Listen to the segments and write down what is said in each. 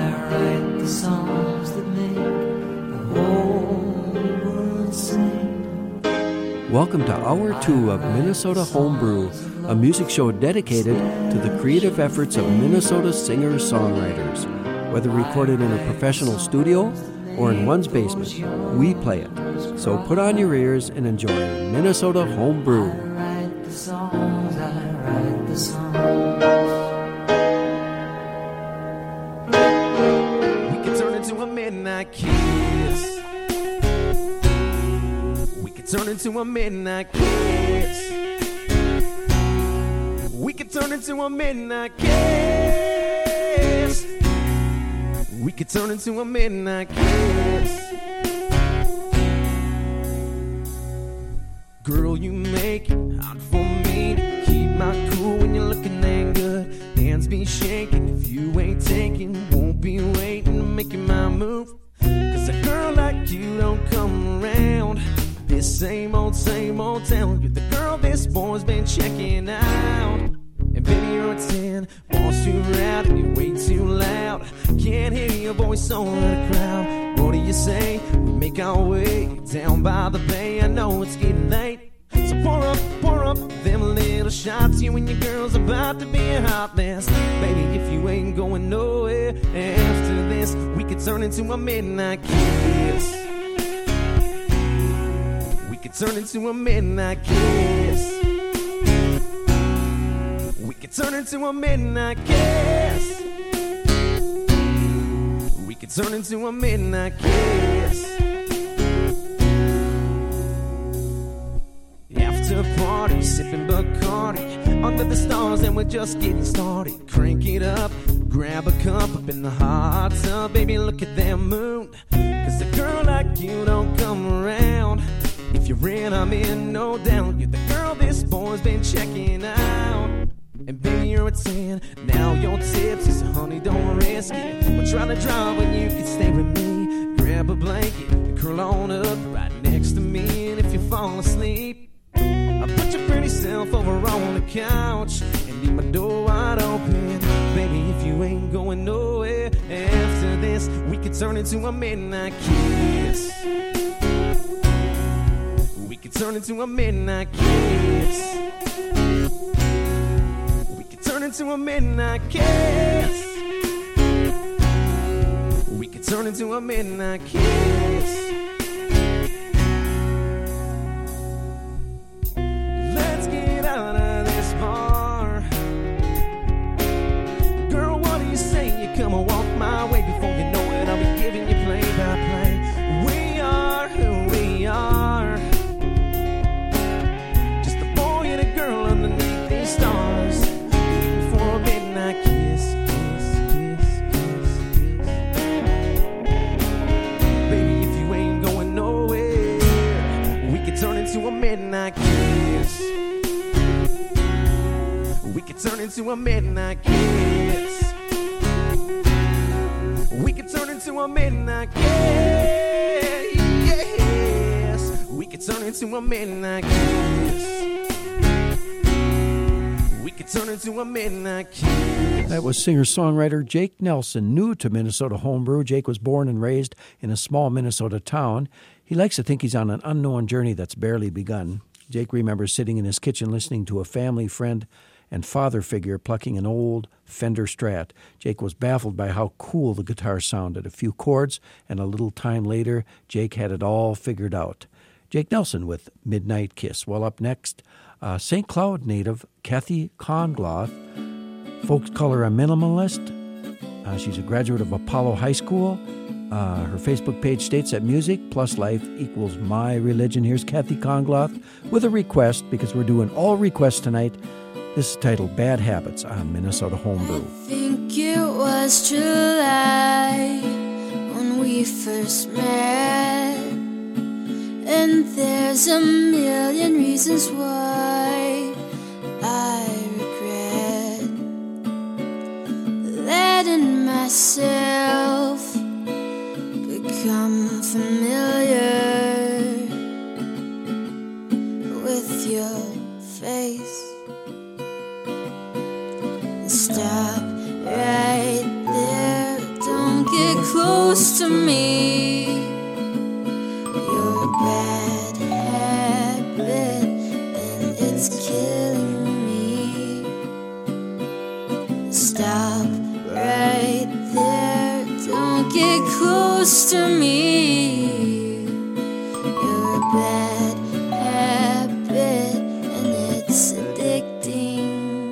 write the songs that make the whole world sing. Welcome to Hour 2 of Minnesota Homebrew, a music show dedicated to the creative efforts of Minnesota singer-songwriters. Whether recorded in a professional studio or in one's basement, we play it. So put on your ears and enjoy Minnesota Homebrew. I write the songs, I write the songs. We could turn into a midnight kiss. We could turn into a midnight kiss. We could turn into a midnight kiss. We could turn into a midnight kiss. Girl, you make it hard for me to keep my cool when you're looking that good. Hands be shaking if you ain't taking. Won't be waiting to making my move. Cause a girl like you don't come around this same old town. You're the girl this boy's been checking out. And baby, you're a 10, boss you around and you're way too loud. Can't hear your voice over the crowd. What do you say? We make our way down by the bay. I know it's getting late, so pour up them little shots. You and your girl's about to be a hot mess. Baby, if you ain't going nowhere after this, we could turn into a midnight kiss. We could turn into a midnight kiss. We could turn into a midnight kiss. We could turn into a midnight kiss. After party, sipping Bacardi under the stars, and we're just getting started. Crank it up, grab a cup up in the hot tub. Baby, look at that moon. Cause a girl like you don't come around. If you're in, I'm in, no doubt. You're the girl this boy's been checking out. And baby, you're a 10, now you're tipsy, so honey, don't risk it. We're trying to drive when you can stay with me. Grab a blanket and curl on up right next to me. And if you fall asleep, I'll put your pretty self over on the couch and leave my door wide open. Baby, if you ain't going nowhere after this, we could turn into a midnight kiss. We could turn into a midnight kiss. Turn into a midnight kiss. We could turn into a midnight kiss. Let's get out of this bar. Girl, what do you say? You come and walk my way. Before you know it, I'll be giving you play-by-play. We are who we are. Just a boy and a girl underneath these stars. Midnight kiss, kiss, kiss, kiss, kiss. Baby, if you ain't going nowhere, we could turn into a midnight kiss. We could turn into a midnight kiss. We could turn into a midnight kiss. Yes, we could turn into a midnight kiss. Turn into a midnight kiss. That was singer-songwriter Jake Nelson, new to Minnesota Homebrew. Jake was born and raised in a small Minnesota town. He likes to think he's on an unknown journey that's barely begun. Jake remembers sitting in his kitchen listening to a family friend and father figure plucking an old Fender Strat. Jake was baffled by how cool the guitar sounded. A few chords, and a little time later, Jake had it all figured out. Jake Nelson with Midnight Kiss. Well, up next, St. Cloud native Kathy Congloth. Folks call her a minimalist. She's a graduate of Apollo High School. Her Facebook page states that music plus life equals my religion. Here's Kathy Congloth with a request, because we're doing all requests tonight. This is titled Bad Habits on Minnesota Homebrew. I think it was July when we first met, and there's a million reasons why I regret letting myself become familiar with your face. Stop right there, don't close to me. You're a bad habit and it's killing me. Stop right there, don't get close to me. You're a bad habit and it's addicting.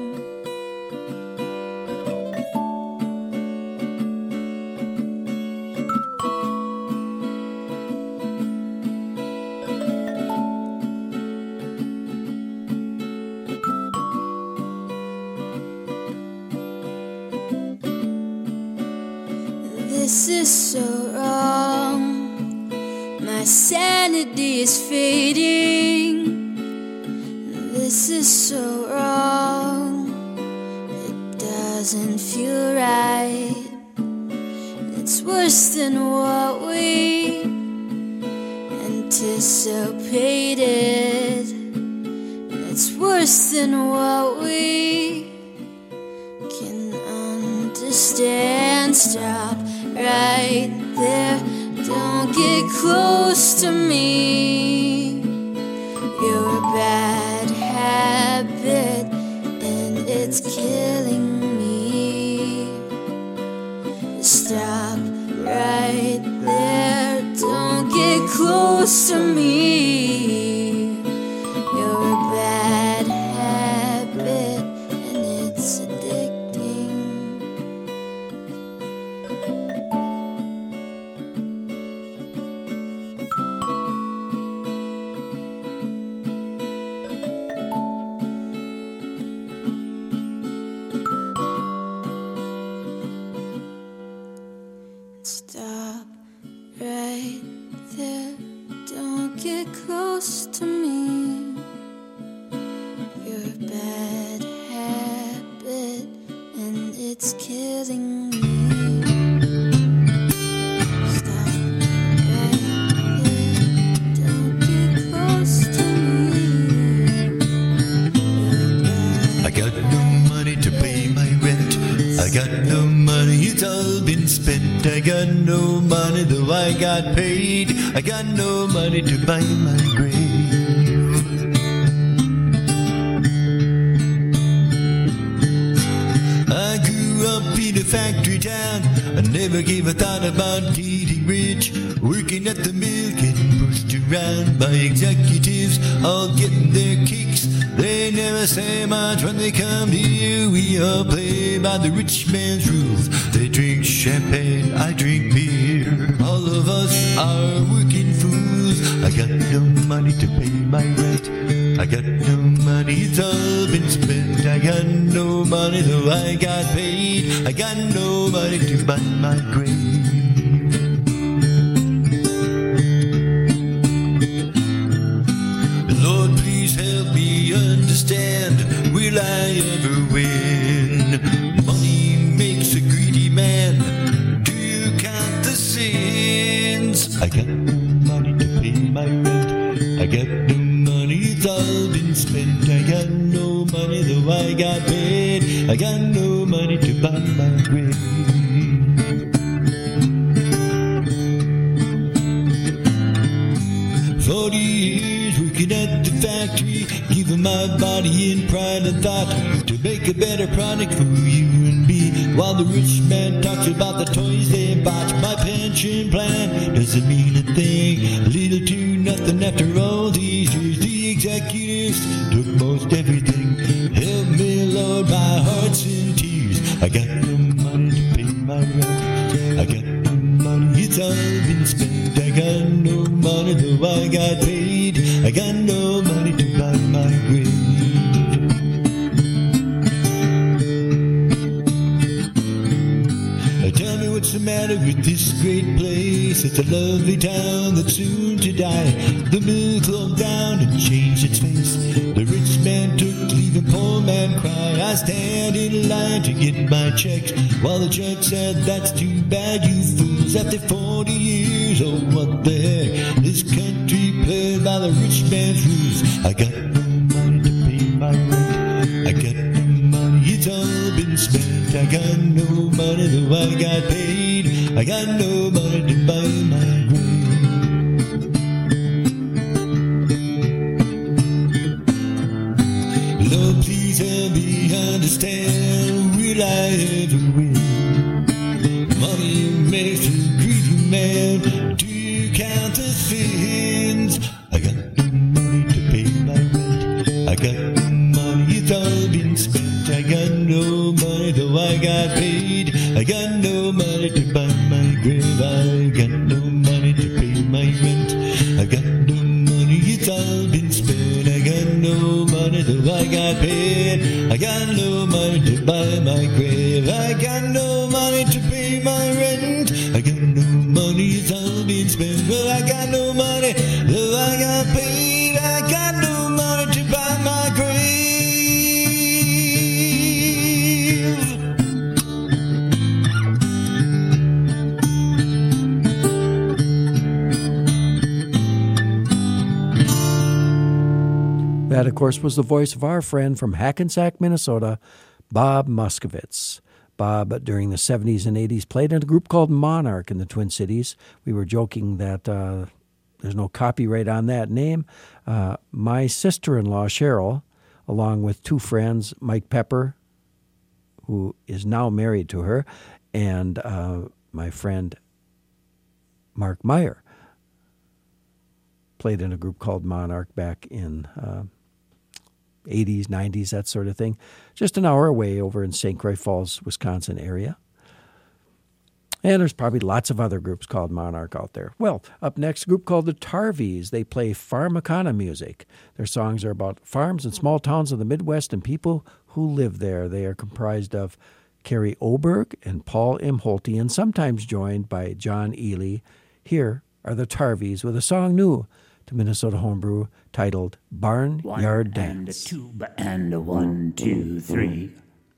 This is so wrong. My sanity is fading. This is so wrong. It doesn't feel right. It's worse than what we anticipated. It's worse than what we can understand. Stop right there, don't get close to me. You're a bad habit and it's killing me. Stop right there, don't get close to me. You're a bad habit and it's addicting. Stop right there, don't get close to me. You're a bad habit and it's killing me. Stop right there, don't get close to me. You're a bad I got no money to pay my rent. I got no money, it's all been spent. I got no money, though I got paid. I got no money to buy my grave. I grew up in a factory town. I never gave a thought about getting rich. Working at the mill, getting pushed around by executives, all getting their kicks. They never say much when they come to you. We all play by the rich man's rules. They drink champagne, I drink beer. All of us are working fools. I got no money to pay my rent. I got no money, it's all been spent. I got no money, though I got paid. I got no money to buy my grave. Lord, please help me understand. Will I ever win? Money makes a greedy man. Do you count the sins? I got no money to pay my rent. I got no money, it's all been spent. I got no money, though I got paid. I got no money to buy my grave. 40 years working at the factory, giving my body and pride and thought to make a better product for you and me. While the rich man talks about the toys they bought, my pension plan doesn't mean a thing. Little to nothing after all these years. The executives took most everything. Help me, Lord, my heart's in tears. I got no money to pay my rent. I got no money, it's all been spent. I got no money, though I got paid. I got no money to buy my grave. Tell me what's the matter with this great place. It's a lovely town that's soon to die. The mill closed down and changed its face. The rich man took leave and poor man cry. I stand in line to get my checks, while the judge said, that's too bad, you fools. After 40 years, oh what the heck. This country played by the rich man's rules. I got no money to pay my rent. I got no money, it's all been been spent. I got no money, though I got paid. I got no money to buy my grave. Lord, please help me understand. Will I ever win? Money makes a greedy man. Do you count the sins? I got no money to pay my rent. I got no money, it's all been spent. I got no money, though I got paid. I got no money to buy my grave. I got no money to pay my rent. I got no money, it's all been spent. I got no money, though I got paid. I got no money to buy my grave. I got no money to pay my rent. I got no money, it's all been spent. Well, I got no money, though I got paid. I got no money to buy my grave. That, of course, was the voice of our friend from Hackensack, Minnesota, Bob Muskowitz. Bob, during the 70s and 80s, played in a group called Monarch in the Twin Cities. We were joking that there's no copyright on that name. My sister-in-law, Cheryl, along with two friends, Mike Pepper, who is now married to her, and my friend Mark Meyer, played in a group called Monarch back in 80s, 90s, that sort of thing. Just an hour away over in St. Croix Falls, Wisconsin area. And there's probably lots of other groups called Monarch out there. Well, up next, a group called the Tarvies. They play Pharmacana music. Their songs are about farms and small towns of the Midwest and people who live there. They are comprised of Carrie Oberg and Paul Imholte, and sometimes joined by John Ely. Here are the Tarvies with a song new to Minnesota Homebrew titled Barnyard Dance. One and a two and a 1, 2, 3.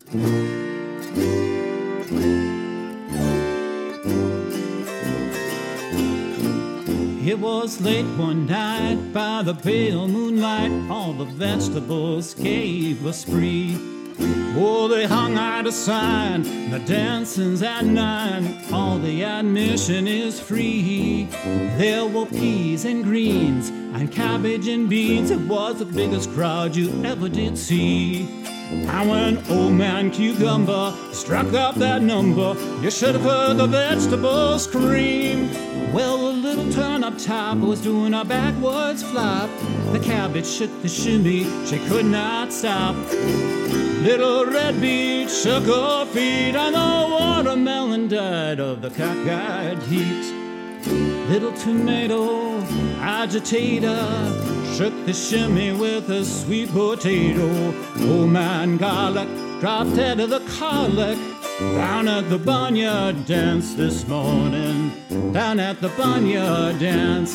It was late one night by the pale moonlight, all the vegetables gave a spree. Oh, they hung out a sign, the dancing's at 9, all the admission is free. There were peas and greens and cabbage and beans, it was the biggest crowd you ever did see. And when old man Cucumber struck up that number, you should have heard the vegetables scream. Well, the little turnip top was doing a backwards flop, the cabbage shook the shimmy, she could not stop. Little red beet shook her feet, and the watermelon died of the cockeyed heat. Little tomato agitator shook the shimmy with a sweet potato. Old man garlic dropped dead of the colic down at the barnyard dance this morning. Down at the barnyard dance.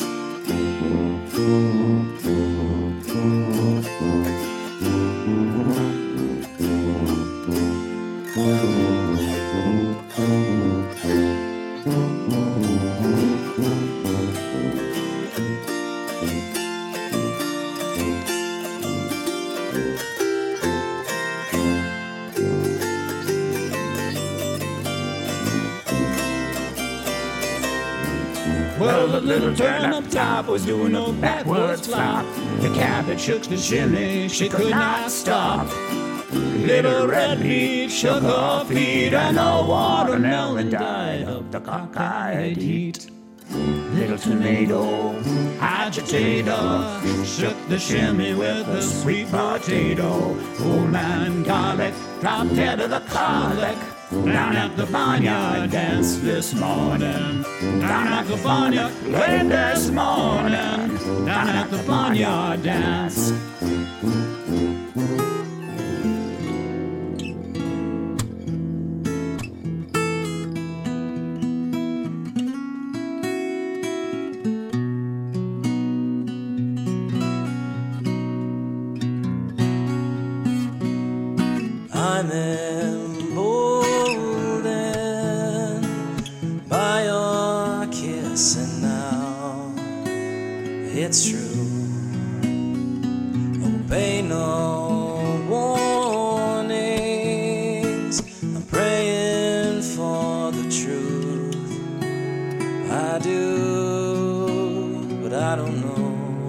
Well, the little turnip top was doing a backwards flop. The cabbage shook the shimmy, she could not stop. Little red beet shook her feet, and the watermelon died of the cockeyed heat. Little tomato agitator shook the shimmy with a sweet potato. Old man garlic dropped dead of the colic down at the barnyard dance this morning. Down at the barnyard late this morning. Down at the barnyard dance. I'm emboldened by your kiss, and now it's true. Obey no warnings, I do, but I don't know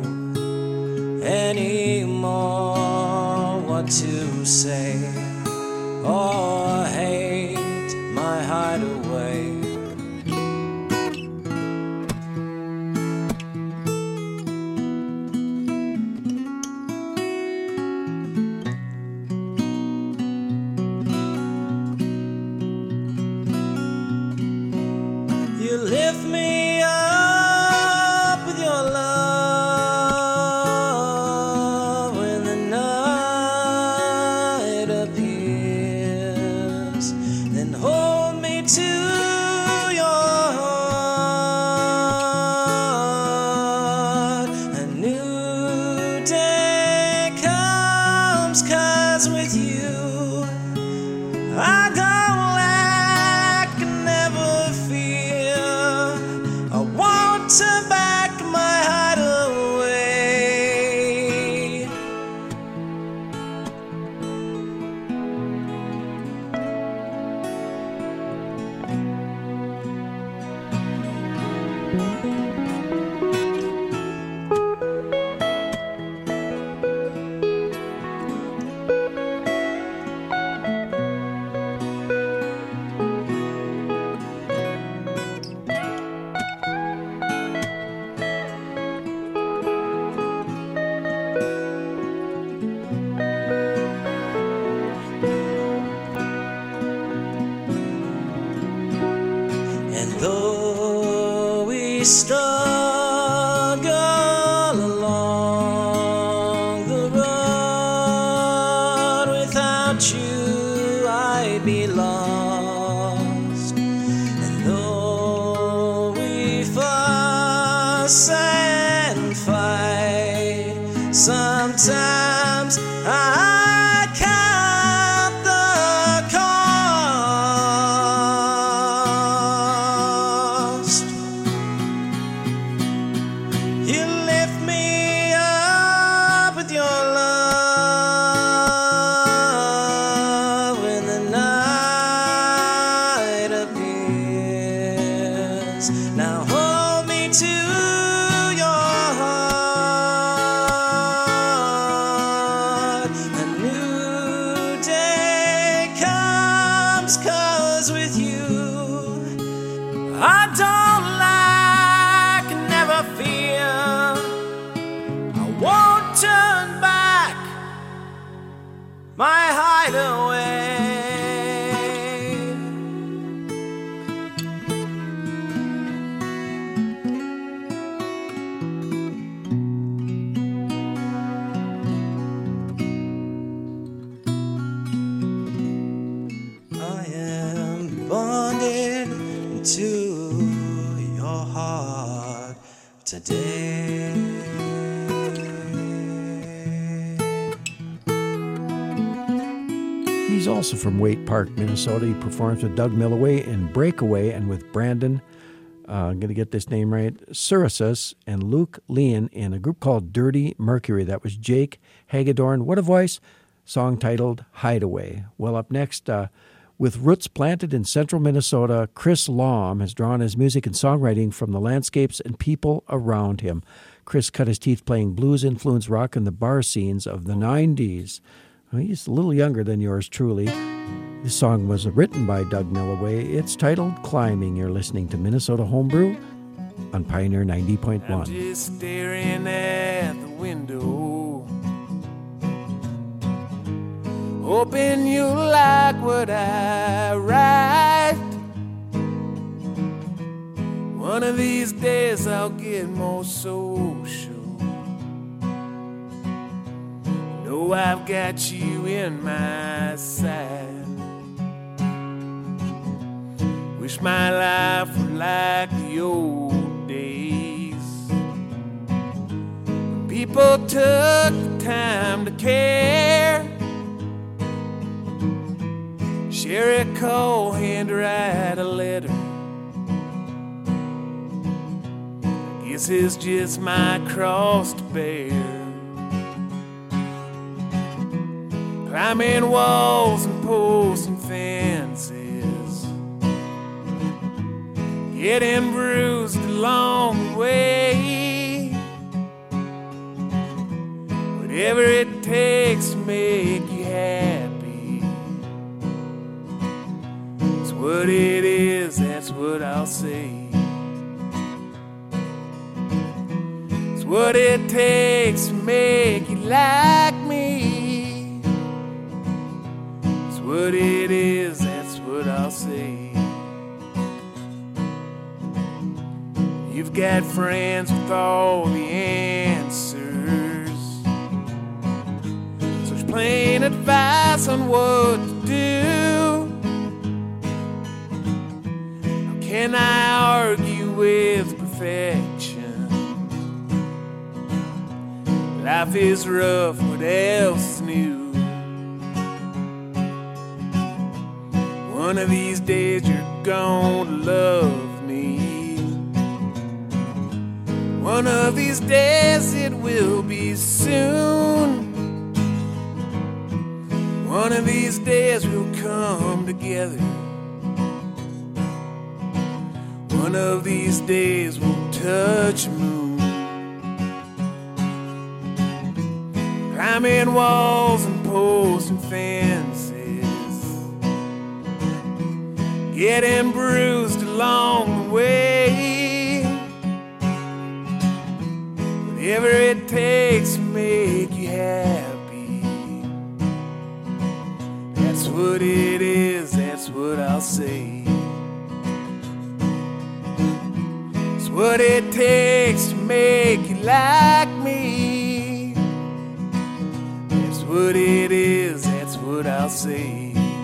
anymore what to say. Oh, I hate my hideaway. You lift me up with your love when the night appears, then hold me to your heart. A new day comes, 'cause with you I don't lack and never fear. I won't turn back my hideaway. And though we struggle along the road, without you I'd be lost. And though we fuss and fight, sometimes I count the cost. You lift me up with your love when the night appears. Now hold me to your heart. A new day comes, 'cause with you I don't lack and never fear. I won't turn back my hideaway. I am bonded to your heart today. He's also from Waite Park, Minnesota. He performs with Doug Milloway in Breakaway and with Brandon, I'm going to get this name right, Surasis and Luke Leon in a group called Dirty Mercury. That was Jake Hagedorn. What a voice. Song titled Hideaway. Well, up next, with roots planted in central Minnesota, Chris Lahm has drawn his music and songwriting from the landscapes and people around him. Chris cut his teeth playing blues-influenced rock in the bar scenes of the 90s. Well, he's a little younger than yours truly. This song was written by Doug Milloway. It's titled Climbing. You're listening to Minnesota Homebrew on Pioneer 90.1. I'm just staring at the window, hoping you like what I write. One of these days I'll get more social. Know I've got you in my sight. Wish my life were like the old days, when people took the time to care. Share a call, handwrite a letter. I guess it's just my cross to bear. Climbing walls and posts and fences, getting bruised along the way. Whatever it takes to make you happy, it's what it is, that's what I'll say. It's what it takes to make you like me. It's what it is, that's what I'll say. You've got friends with all the answers, such plain advice on what to do. How can I argue with perfection? Life is rough, what else is new? One of these days you're gonna love me. One of these days it will be soon. One of these days we'll come together. One of these days we'll touch the moon. Climbing walls and posting fences, getting bruised along the way. Whatever it takes to make you happy, that's what it is, that's what I'll say. It's what it takes to make you like me. That's what it is, that's what I'll say.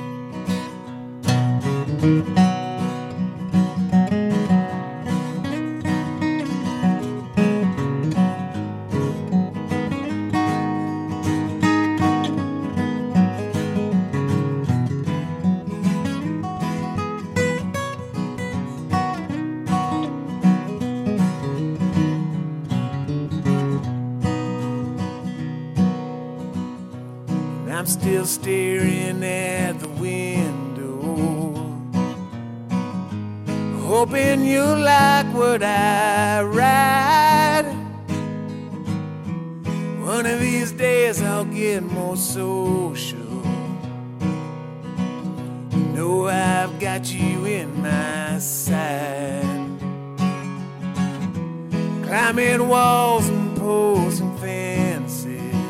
I'm still staring at the window, hoping you like what I write. One of these days I'll get more social. You know I've got you in my sight. Climbing walls and posting fences,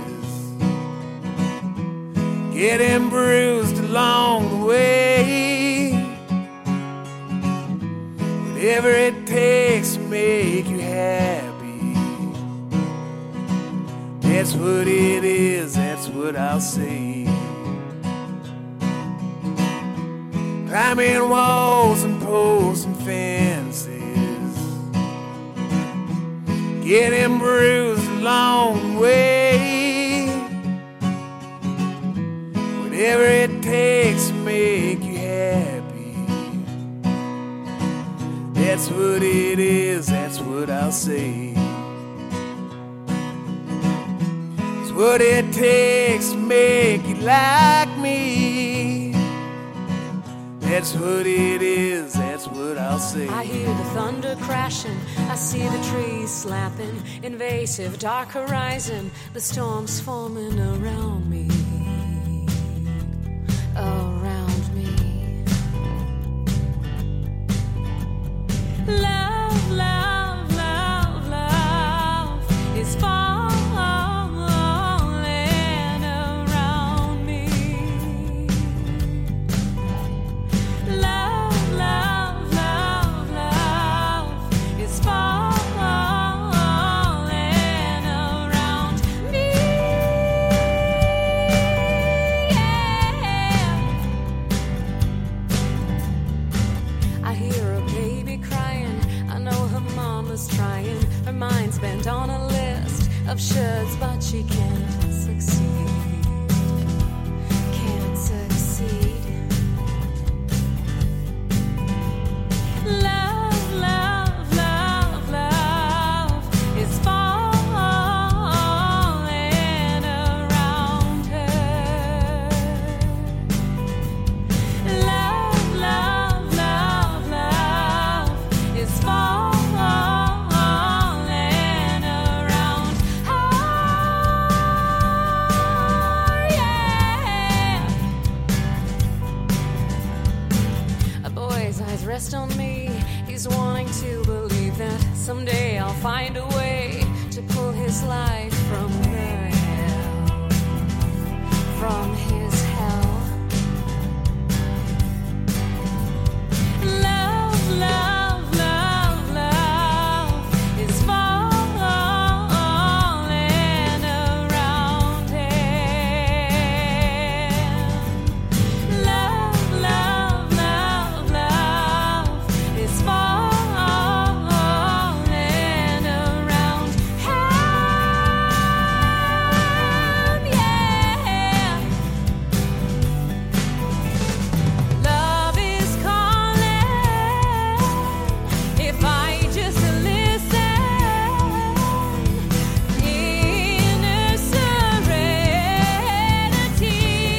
getting bruised along the way. Whatever it takes to make you happy, that's what it is, that's what I'll say. Climbing walls and posting fences, getting bruised along the way. Whatever it takes to make you happy, that's what it is, that's what I'll say. It's what it takes to make you like me. That's what it is, that's what I'll say. I hear the thunder crashing, I see the trees slapping, invasive dark horizon, the storm's forming around me. Around me. Love, love, love, love is falling around me. Love, love, love, love is falling around me. I hear a baby crying, I know her mama's trying. Her mind's bent on a list of shoulds, but she can't succeed. Can't succeed. Love, love, love, love is falling around her. Love, love, love, love is me. He's wanting to believe that someday I'll find a way to pull his life from the hell, from his hell. Love, love, love, love is falling around him. Love, love, love, love is falling around him. Yeah. Love is calling if I just listen. Inner serenity.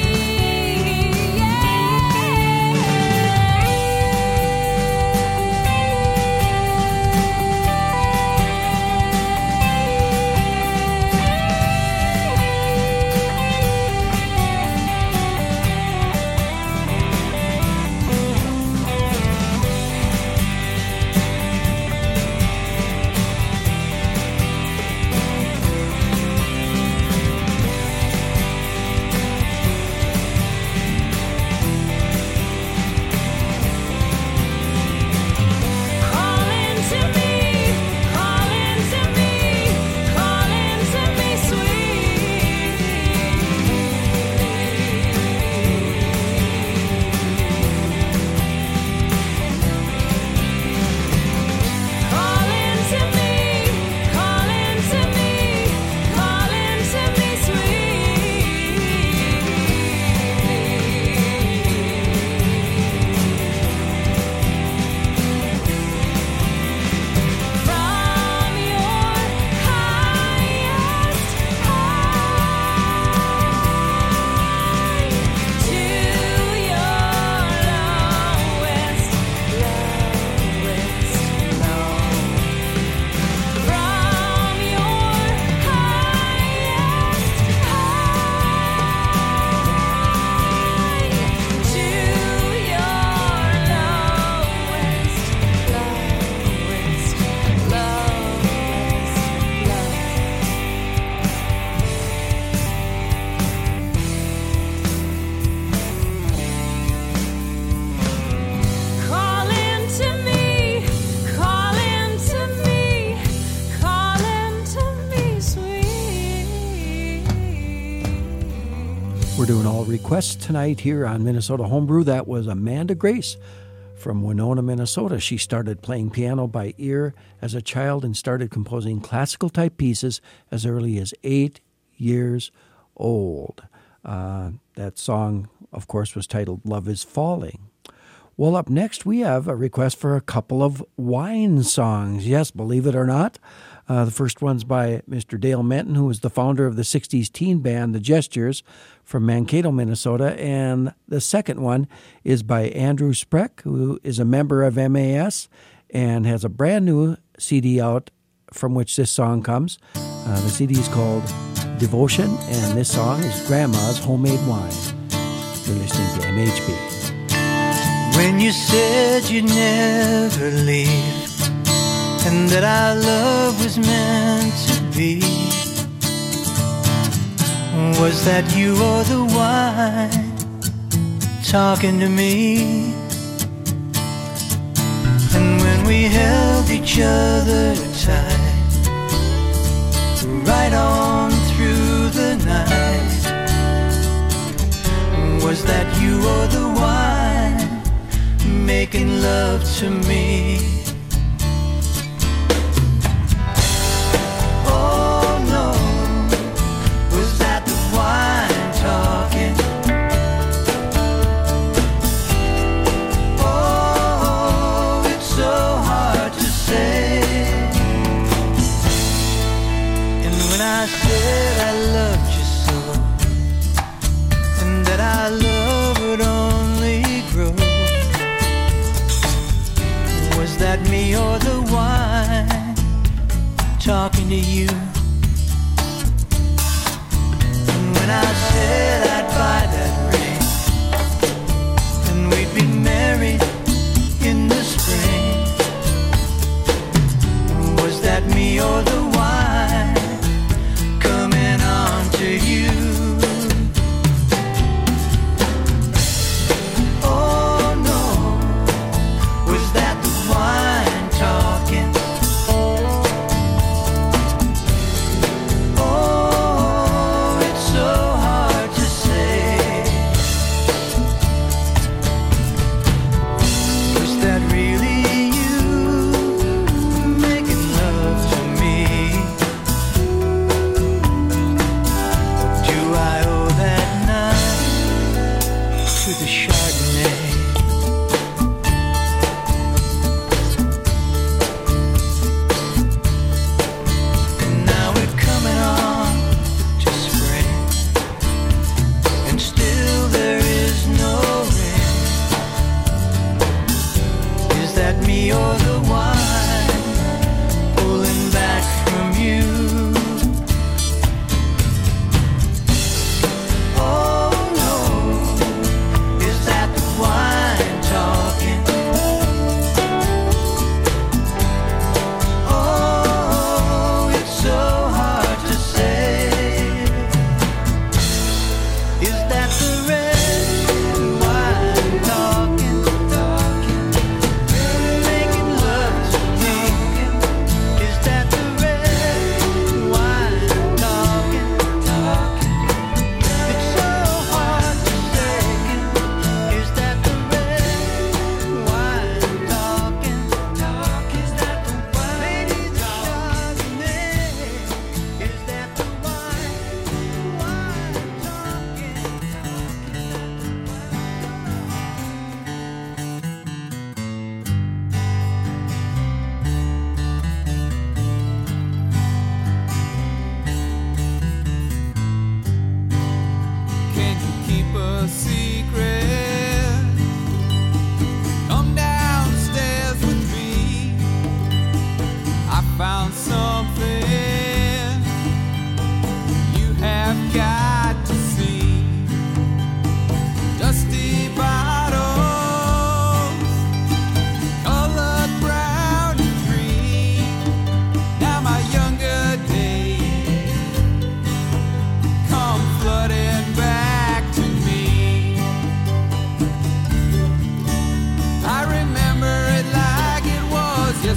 Calling to me, calling to me, calling to me, sweet. Calling to me, calling to me, calling to me, from your highest high to your lowest, lowest low. From your highest high to your lowest, lowest, calling to me, calling to me, calling to me, sweet. We're doing all requests tonight here on Minnesota Homebrew. That was Amanda Grace from Winona, Minnesota. She started playing piano by ear as a child and started composing classical type pieces as early as 8 years old. That song, of course, was titled Love is Falling. Well, up next, we have a request for a couple of wine songs. Yes, believe it or not. The first one's by Mr. Dale Menton, who was the founder of the 60s teen band The Gestures from Mankato, Minnesota. And the second one is by Andrew Spreck, who is a member of MAS and has a brand new CD out from which this song comes. The CD is called Devotion, and this song is Grandma's Homemade Wine. You're listening to MHB. When you said you'd never leave, and that our love was meant to be, was that you or the wine talking to me? And when we held each other tight, right on through the night, was that you or the wine making love to me? Oh no, was that the wine talking? Oh, it's so hard to say. And when I said I loved you so, and that our love would only grow, was that me or the wine talking to you? And when I said I'd buy that ring, and we'd be married in the spring,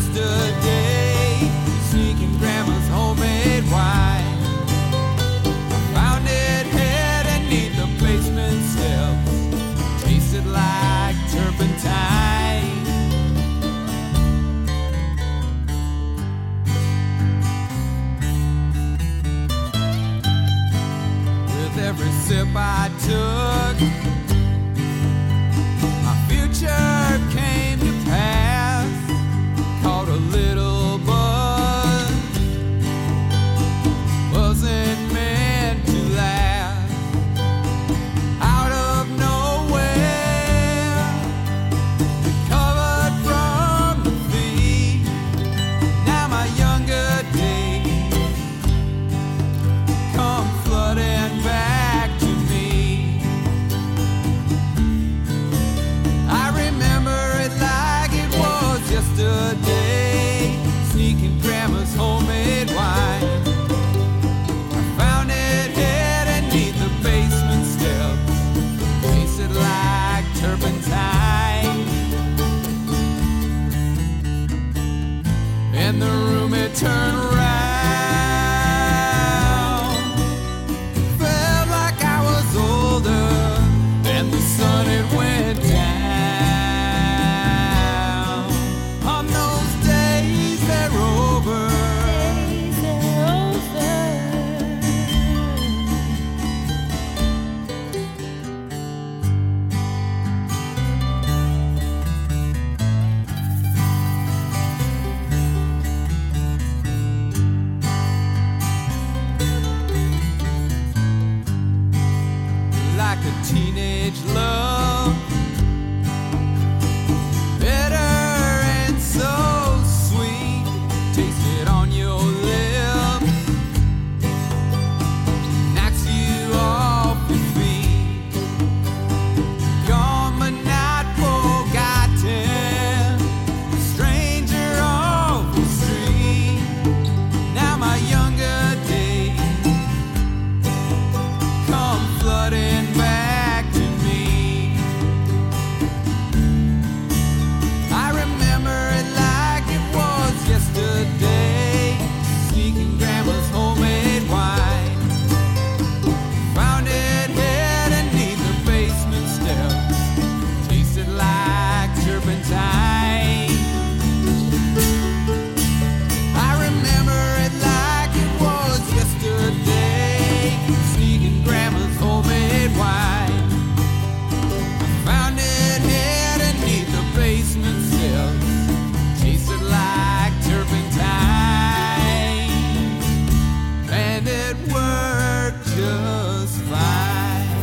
yesterday, sneaking grandma's homemade wine. I found it hidden beneath the basement steps, tasted like turpentine. With every sip I took, my future came to pass. Caught a little buzz, wasn't meant to last. Out of nowhere, recovered from the thief. Now my younger days come flooding back to me. I remember it like it was yesterday, sneaking grandma's homemade wine. I found it hidden beneath the basement steps, tasted like turpentine. In the room it turned around, felt like I was older, and the sun it went down. On those days they're over. Like a teenage love, bitter and so sweet, taste it on your lips, knocks you off your feet. Gone but not forgotten, stranger off the street. Now my younger days come flooding back to me. I remember it like it was yesterday, sneaking grandma's homemade wine. Found it hidden beneath the basement steps, tasted like turpentine. I remember it like it was yesterday, sneaking grandma's homemade wine. Found it hidden beneath the basement steps, tasted like turpentine, and it worked just fine.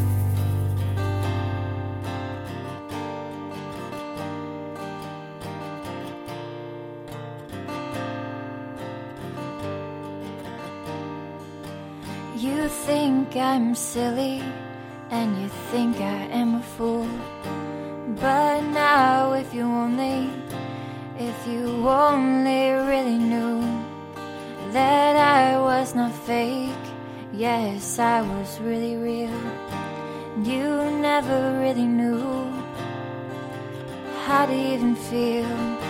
You think I'm silly, and you think I am a fool. But now if you only really knew that I was not fake, yes, I was really real. You never really knew how to even feel.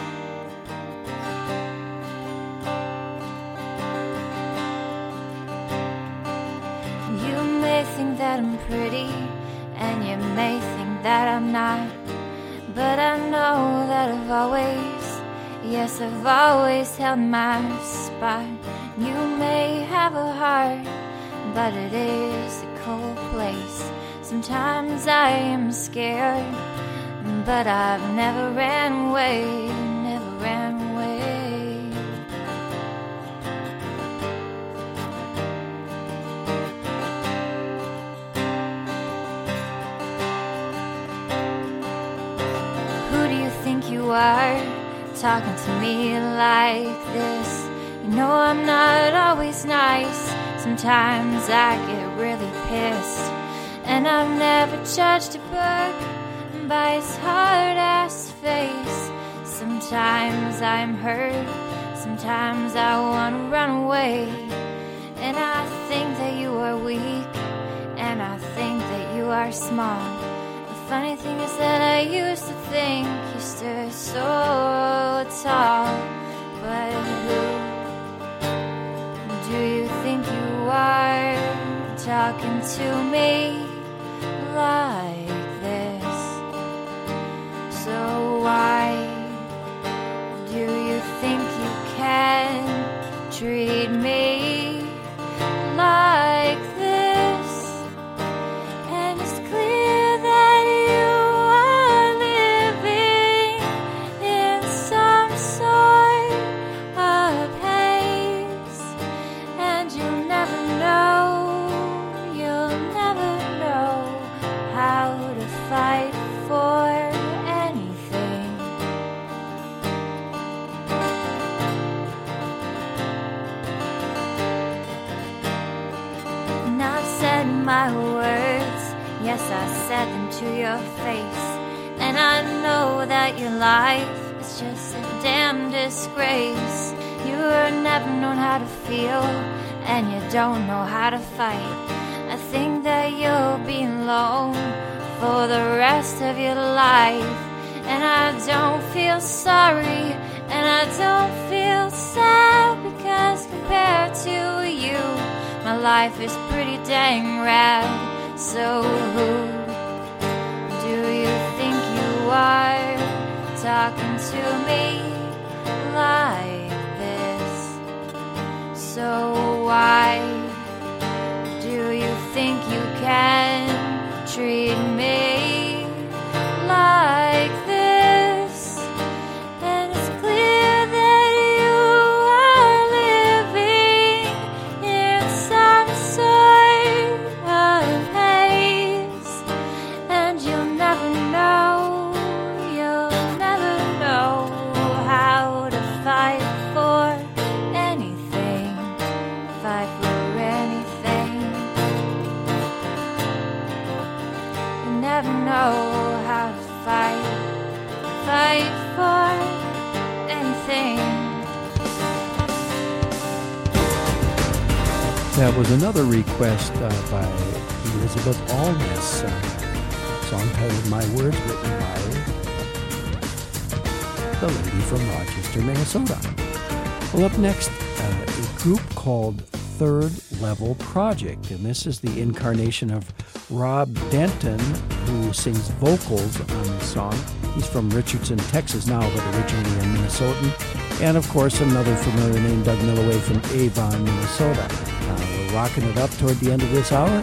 You may think that I'm pretty, and you may think that I'm not, but I know that I've always held my spot. You may have a heart, but it is a cold place. Sometimes I am scared, but I've never ran away, never ran away. Who do you think you are, talking to me like this? You know I'm not always nice. Sometimes I get really pissed, and I've never judged a book by its hard-ass face. Sometimes I'm hurt, sometimes I want to run away, and I think that you are weak, and I think that you are small. Funny thing is that I used to think you stood so tall. But who do you think you are, talking to me like this? So why do you think you can treat me like this? And it's clear that you are living in some sort of haze, and you'll never know how to fight for anything. And I've said my words, yes, I said them to your face. And I know that your life is just a damn disgrace. You've never known how to feel, and you don't know how to fight. I think that you'll be alone for the rest of your life. And I don't feel sorry, and I don't feel sad, because compared to you, my life is pretty dang rad. So who do you think you are, talking to me like this? So why do you think you can treat me like this? And it's clear that you are living in some sort of haze, and you'll never know how to fight for anything, fight for anything. You never know how to fight for anything. That was another request by Elizabeth Allness, a song titled My Words, written by the lady from Rochester, Minnesota. Well, up next, a group called Third Level Project, and this is the incarnation of Rob Denton, who sings vocals on this song. He's from Richardson, Texas now, but originally a Minnesotan. And, of course, another familiar name, Doug Milloway from Avon, Minnesota. We're rocking it up toward the end of this hour.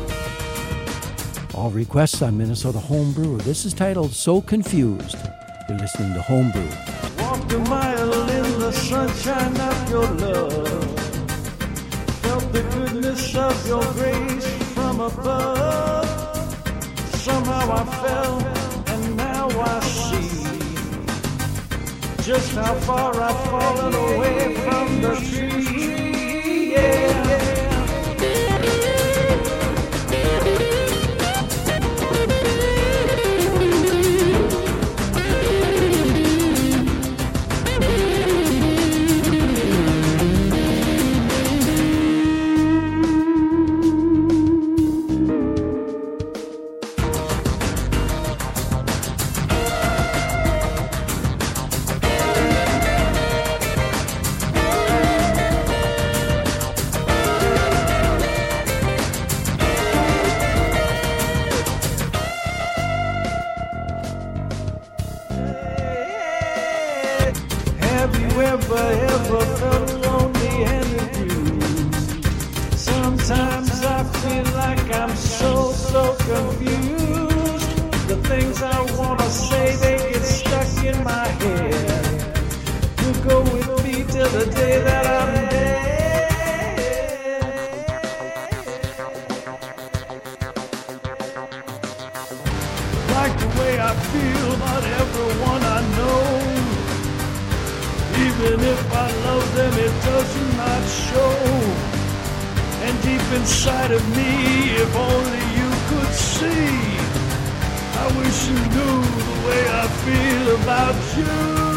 All requests on Minnesota Homebrew. This is titled So Confused. You're listening to Homebrew. Walked a mile in the sunshine of your love. Felt the goodness of your grace from above. Somehow I fell, and now I see just how far I've fallen away from the tree. Yeah. Ever felt lonely and abused? Sometimes I feel like I'm so confused. The things I wanna say, they get stuck in my head. You go with me till the day that I'm dead. Like the way I feel about everyone I know. Even if I love them, it does not show. And deep inside of me, if only you could see, I wish you knew the way I feel about you.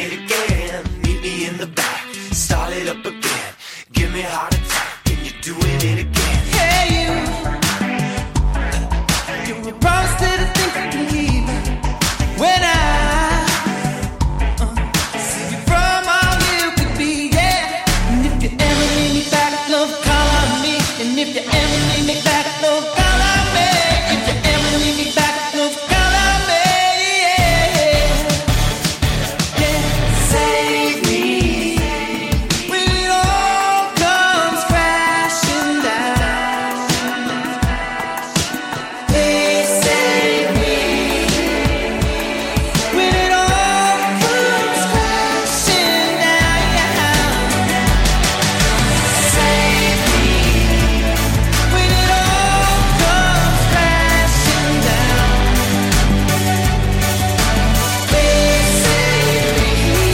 it again. Meet me in the back, start it up again. Give me a heart attack, and you're doing it again. Hey, you promised to think you can leave when I see you from all you could be, yeah. And if you ever need me back, love, call on me. And if you ever need me back, love, call on me. If you ever need me back, love, call on me, yeah. Yeah, save me when it all comes crashing down. Please save me when it all comes crashing down. Save me when it all comes crashing down. Please save me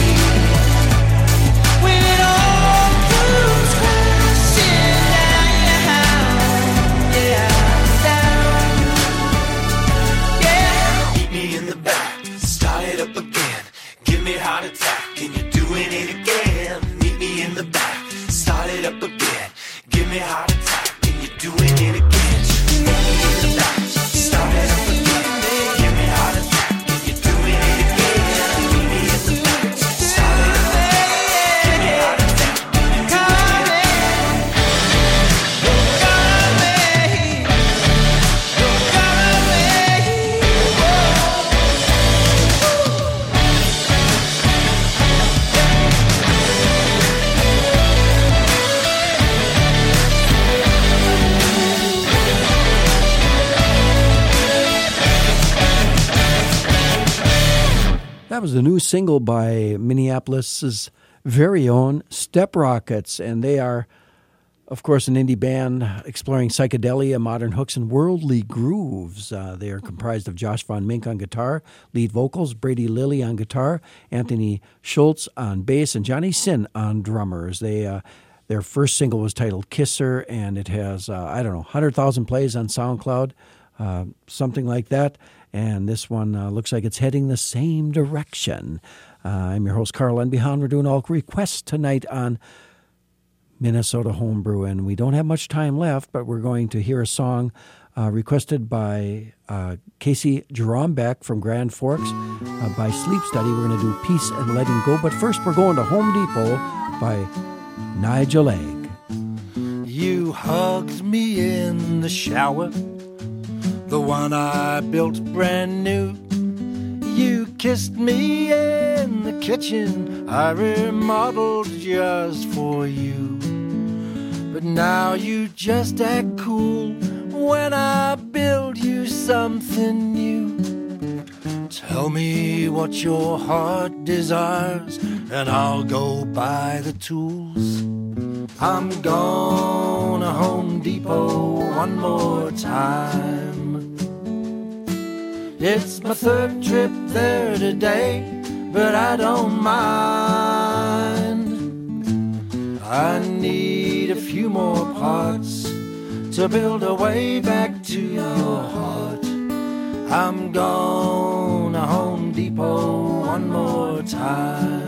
when it all comes crashing down. Yeah, down. Yeah. Meet me in the back, start it up again. Give me a heart attack, and you're doing it again. Meet me in the back, start it up again. Give me a heart attack, and you're doing it again. Meet me in the back, start it up again. Give me a heart attack, and you're doing it again. Meet me in the back, start it up again. Give me a heart attack, and you're doing it That was the new single by Minneapolis's very own Step Rockets, and they are, of course, an indie band exploring psychedelia, modern hooks, and worldly grooves. They are comprised of Josh Von Mink on guitar, lead vocals, Brady Lilly on guitar, Anthony Schultz on bass, and Johnny Sin on drummers. Their first single was titled Kisser, and it has, 100,000 plays on SoundCloud, something like that. And this one looks like it's heading the same direction. I'm your host, Carl Enbehan. We're doing all requests tonight on Minnesota Homebrew, and we don't have much time left, but we're going to hear a song requested by Casey Jerombeck from Grand Forks by Sleep Study. We're going to do Peace and Letting Go, but first we're going to Home Depot by Nigel Egg. You hugged me in the shower, the one I built brand new. You kissed me in the kitchen I remodeled just for you. But now you just act cool when I build you something new. Tell me what your heart desires and I'll go buy the tools. I'm going to Home Depot one more time. It's my third trip there today, but I don't mind. I need a few more parts to build a way back to your heart. I'm going to Home Depot one more time.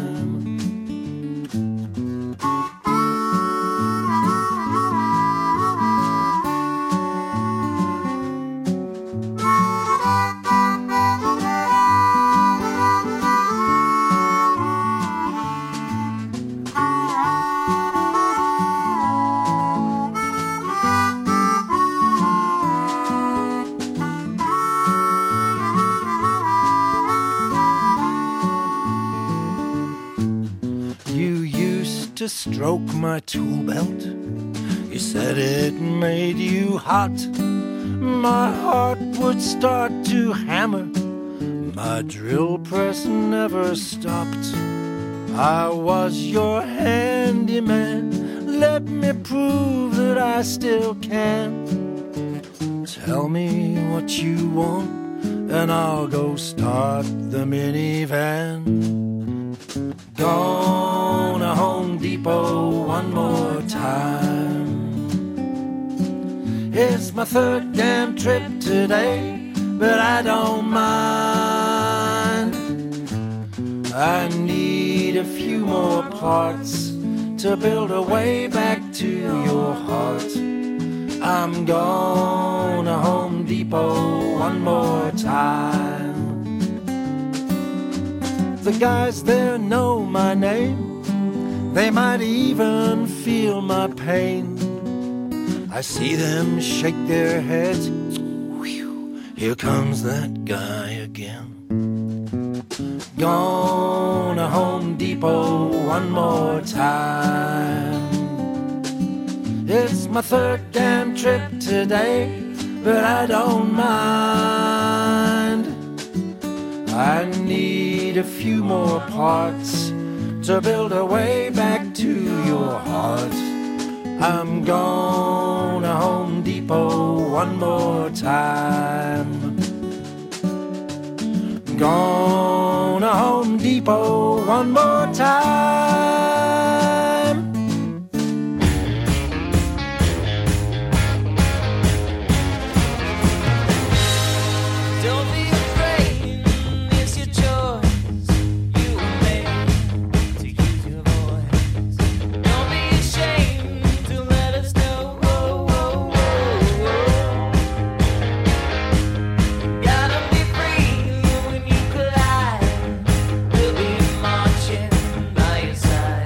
To stroke my tool belt, you said it made you hot. My heart would start to hammer, my drill press never stopped. I was your handyman, let me prove that I still can. Tell me what you want and I'll go start the minivan. Gonna Home Depot one more time. It's my third damn trip today, but I don't mind. I need a few more parts to build a way back to your heart. I'm going to Home Depot one more time. The guys there know my name. They might even feel my pain. I see them shake their heads. Whew, here comes that guy again. Gone to Home Depot one more time. It's my third damn trip today, but I don't mind. I need a few more parts to build a way back to your heart. I'm going to Home Depot one more time. Going to Home Depot one more time. Don't be afraid, it's your choice. You were made to use your voice. Don't be ashamed to let us know. Gotta be free when you collide. We'll be marching by your side.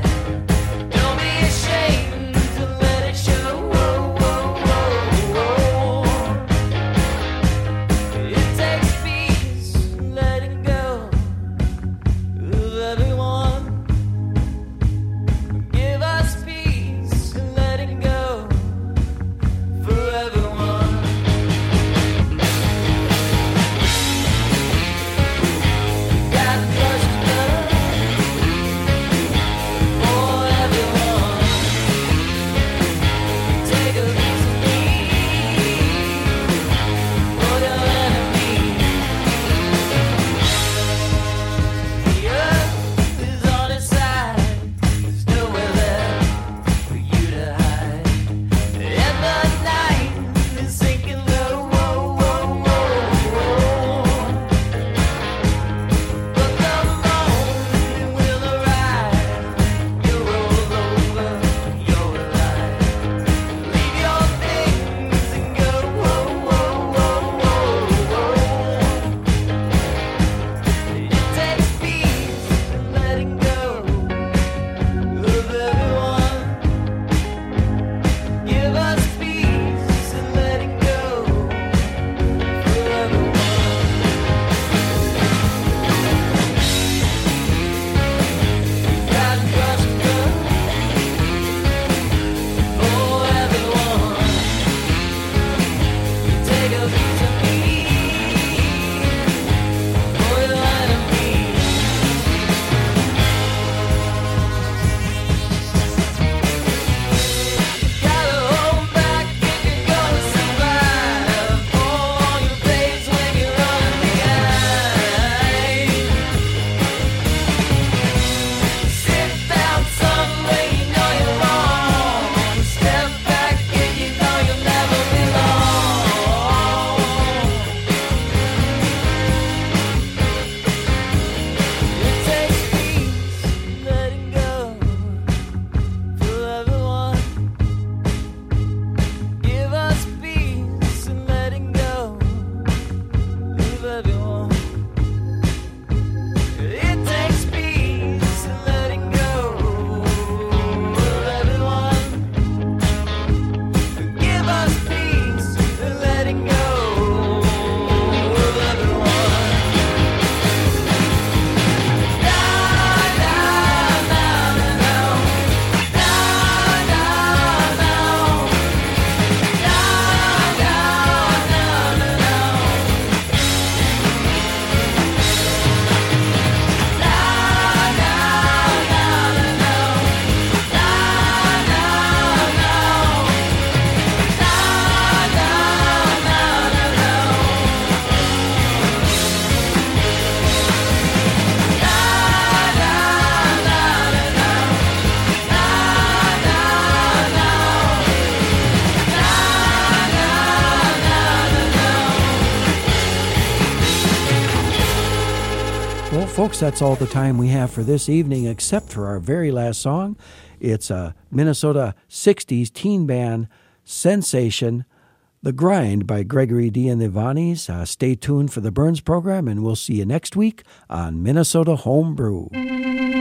folks, that's all the time we have for this evening, except for our very last song. It's a Minnesota 60s teen band sensation, The Grind by Gregory D. and the Vonnies. Stay tuned for the Burns program, and we'll see you next week on Minnesota Homebrew.